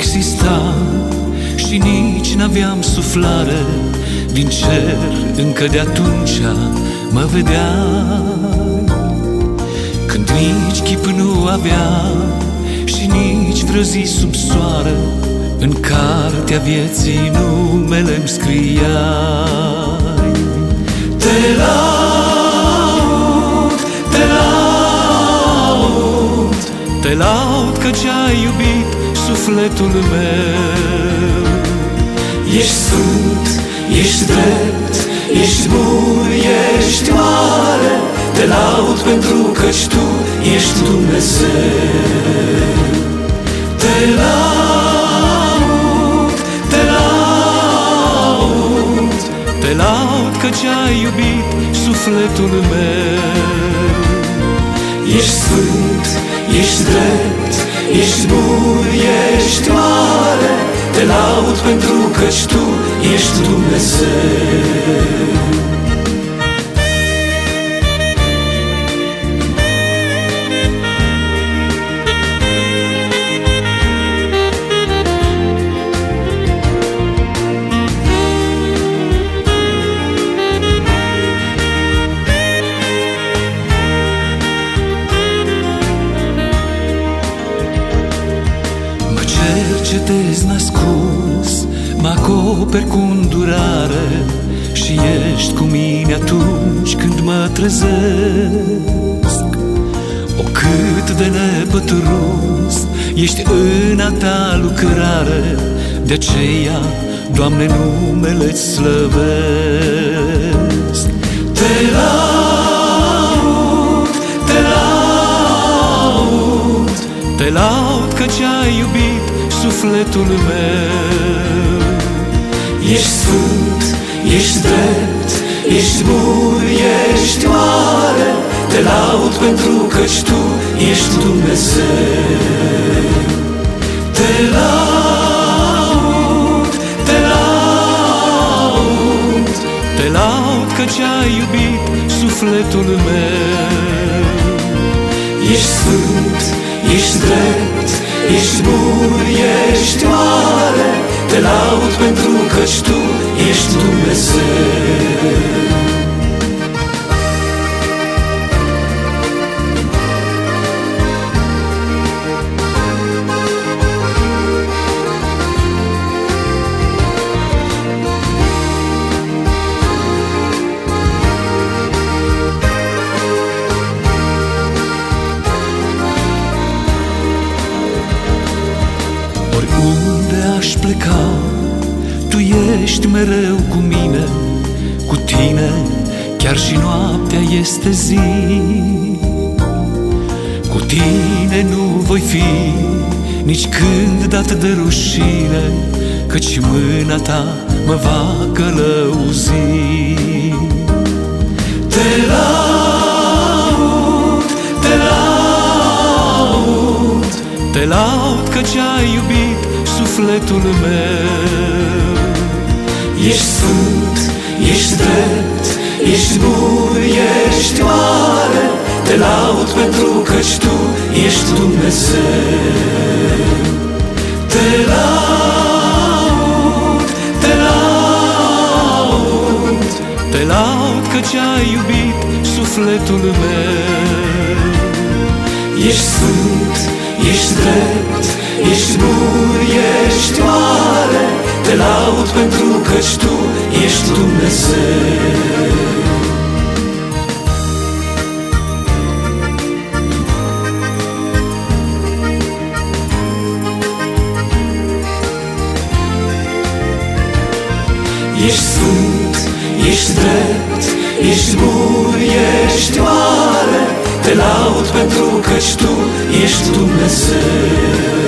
exista și nici n-aveam suflare din cer, încă de atunci mă vedeai. Când nici chip nu aveam și nici vreo zi sub soare, în cartea vieții numele-mi scriai. Te laud, te laud, te laud că ce-ai iubit sufletul meu. Ești sfânt, ești drept, ești bun, ești mare. Te laud pentru că-ci Tu ești Dumnezeu. Te laud, te laud, te laud că ce-ai iubit sufletul meu. Ești sfânt, ești drept, ești bun, ești mare. Te laud pentru că-ci Tu ești Dumnezeu. Cercetez nascuns, mă acoperi cu îndurare și ești cu mine atunci când mă trezesc. O, cât de nepătruns ești în a Ta lucrare, de aceea, Doamne, numele-ți slăvesc. Te laud, te laud, te laud că ce-ai iubit sufletul meu. Ești sfânt, ești drept, ești bun, ești mare. Te laud pentru că-ci Tu ești Dumnezeu. Te laud, te laud, te laud că ce-ai iubit sufletul meu. Ești sfânt, ești drept, ești bun, ești mare. Te laud pentru că-ci Tu ești Dumnezeu. Oriunde aș pleca, Tu ești mereu cu mine. Cu Tine chiar și noaptea este zi. Cu Tine nu voi fi nici când dat de rușine, căci mâna Ta mă va călăuzi. Te laud, te laud, te laud că ce-ai iubit sufletul meu. Ești sfânt, ești drept, ești bun, ești mare. Te laud pentru că-ci Tu ești Dumnezeu. Te laud, te laud, te laud că ce-ai iubit sufletul meu. Ești sfânt, ești drept, ești bun, ești mare. Te laud pentru că-ci Tu ești Dumnezeu. Ești sfânt, ești drept, ești bun, ești mare. Te laud pentru că-ci Tu ești Dumnezeu.